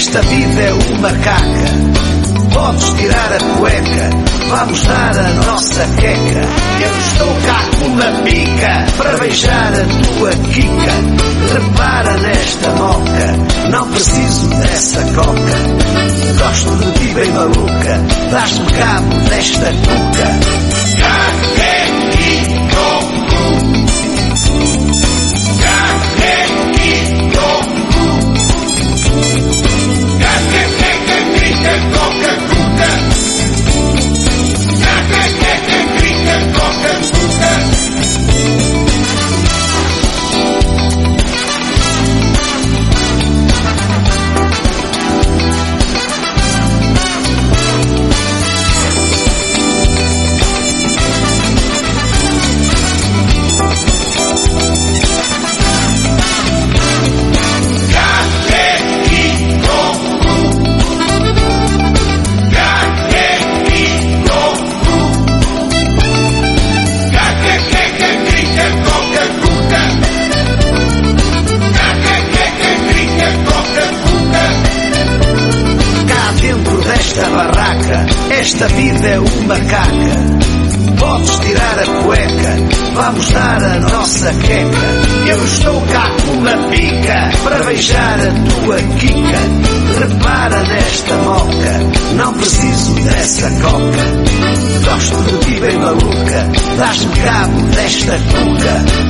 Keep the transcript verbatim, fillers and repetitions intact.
Esta vida é uma caca. Podes tirar a cueca, vamos dar a nossa queca. Eu estou cá com uma pica para beijar a tua quica. Repara nesta moca, não preciso dessa coca. Gosto de ti bem maluca, dás-me cabo desta cuca. Esta vida é uma caca. Podes tirar a cueca, vamos dar a nossa queca. Eu estou cá com uma pica para beijar a tua quica. Repara nesta moca, não preciso dessa coca. Gosto de ti bem maluca, dás-me cabo desta cuca.